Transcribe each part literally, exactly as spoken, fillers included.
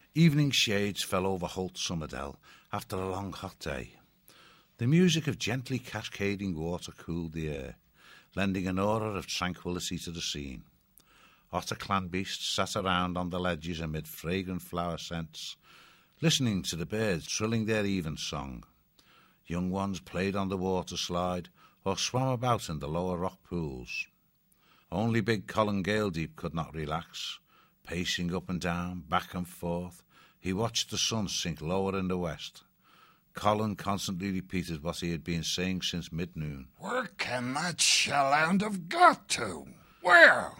Evening shades fell over Holt Summerdale after a long hot day. The music of gently cascading water cooled the air, lending an aura of tranquillity to the scene. Otter clan beasts sat around on the ledges amid fragrant flower scents, listening to the birds trilling their evensong. Young ones played on the water slide or swam about in the lower rock pools. Only big Colin Galedeep could not relax. Pacing up and down, back and forth, he watched the sun sink lower in the west. Colin constantly repeated what he had been saying since mid-noon. Where can that shellhound have got to? Where?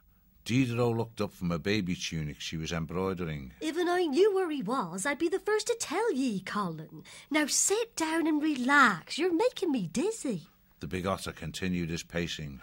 Diderot looked up from a baby tunic she was embroidering. If I knew where he was, I'd be the first to tell ye, Colin. Now sit down and relax. You're making me dizzy. The big otter continued his pacing.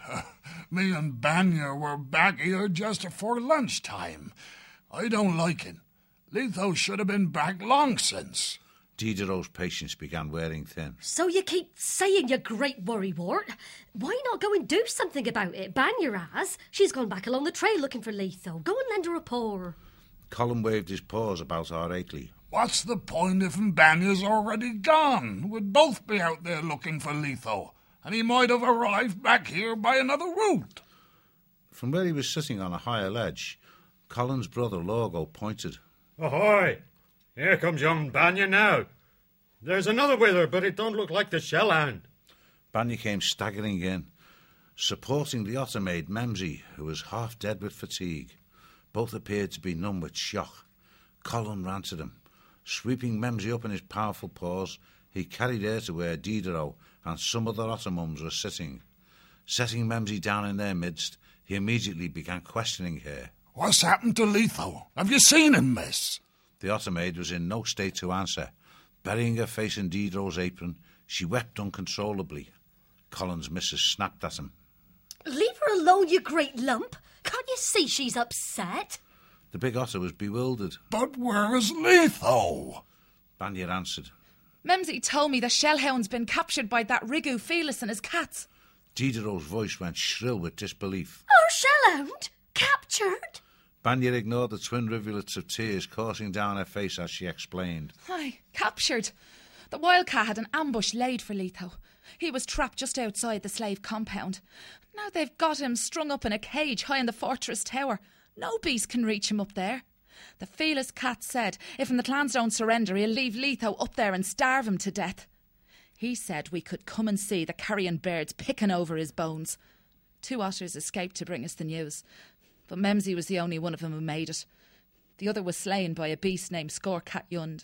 Me and Banya were back here just afore lunchtime. I don't like it. Letho should have been back long since. Diderot's patience began wearing thin. So you keep saying, you great worrywart. Why not go and do something about it? Banya has. She's gone back along the trail looking for Letho. Go and lend her a paw. Colin waved his paws about oracularly. What's the point if Banya's already gone? We'd both be out there looking for Letho, and he might have arrived back here by another route. From where he was sitting on a higher ledge, Colin's brother Lorgo pointed. Ahoy! Here comes young Banya now. There's another with her, but it don't look like the shellhound. Banya came staggering in, supporting the otter maid Memsy, who was half dead with fatigue. Both appeared to be numb with shock. Colin ran to them. Sweeping Memsy up in his powerful paws, he carried her to where Diderot and some other otter mums were sitting. Setting Memsy down in their midst, he immediately began questioning her. What's happened to Letho? Have you seen him, miss? The otter maid was in no state to answer. Burying her face in Diderot's apron, she wept uncontrollably. Colin's missus snapped at him. Leave her alone, you great lump. Can't you see she's upset? The big otter was bewildered. But where is Letho? Banya answered. Memsy told me the shellhound's been captured by that Rigu Felis and his cats. Diderot's voice went shrill with disbelief. Our shellhound? Captured? Banya ignored the twin rivulets of tears coursing down her face as she explained. Aye, captured. The wildcat had an ambush laid for Letho. He was trapped just outside the slave compound. Now they've got him strung up in a cage high in the fortress tower. No beast can reach him up there. The Felis cat said if the clans don't surrender, he'll leave Letho up there and starve him to death. He said we could come and see the carrion birds picking over his bones. Two otters escaped to bring us the news, but Memsy was the only one of them who made it. The other was slain by a beast named Skorkat Yund.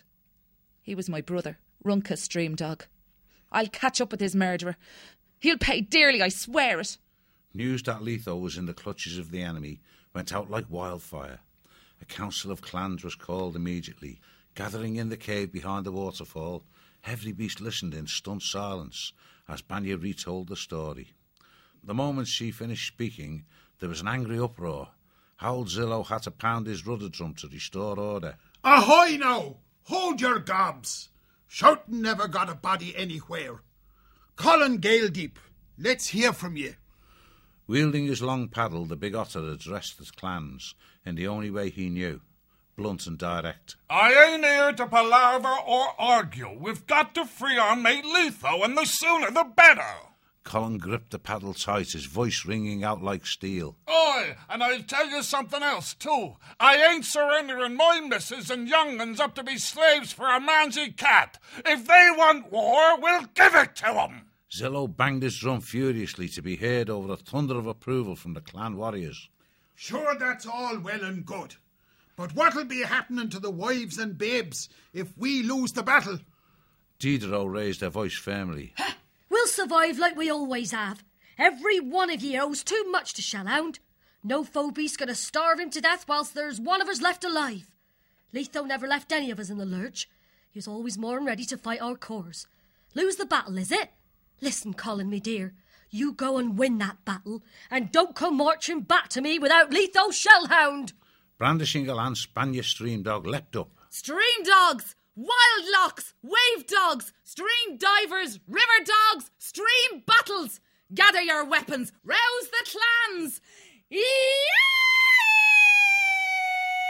He was my brother, Runka Streamdog. I'll catch up with his murderer. He'll pay dearly, I swear it. News that Letho was in the clutches of the enemy went out like wildfire. A council of clans was called immediately. Gathering in the cave behind the waterfall, Heavy Beast listened in stunned silence as Banya retold the story. The moment she finished speaking, there was an angry uproar. Harold Zillow had to pound his rudder drum to restore order. Ahoy now! Hold your gobs! Shouting never got a body anywhere. Colin Galedeep, let's hear from ye. Wielding his long paddle, the big otter addressed the clans in the only way he knew, blunt and direct. I ain't here to palaver or argue. We've got to free our mate Letho, and the sooner the better. Colin gripped the paddle tight, his voice ringing out like steel. Aye, and I'll tell you something else, too. I ain't surrendering my missus and young uns up to be slaves for a mangy cat. If they want war, we'll give it to them. Zillow banged his drum furiously to be heard over the thunder of approval from the clan warriors. Sure, that's all well and good. But what'll be happening to the wives and babes if we lose the battle? Diderot raised her voice firmly. We'll survive like we always have. Every one of ye owes too much to Shellhound. No foe beast's going to starve him to death whilst there's one of us left alive. Letho never left any of us in the lurch. He was always more than ready to fight our cause. Lose the battle, is it? Listen, Colin, me dear. You go and win that battle, and don't come marching back to me without Letho Shellhound. Brandishing a lance, Banya Streamdog leapt up. Stream dogs! Wild locks, wave dogs, stream divers, river dogs, stream battles. Gather your weapons, rouse the clans. Eee!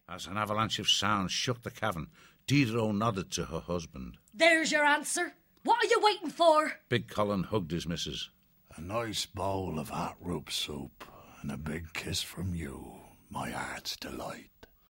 As an avalanche of sound shook the cavern, Diderot nodded to her husband. There's your answer. What are you waiting for? Big Colin hugged his missus. A nice bowl of hot root soup and a big kiss from you, my heart's delight.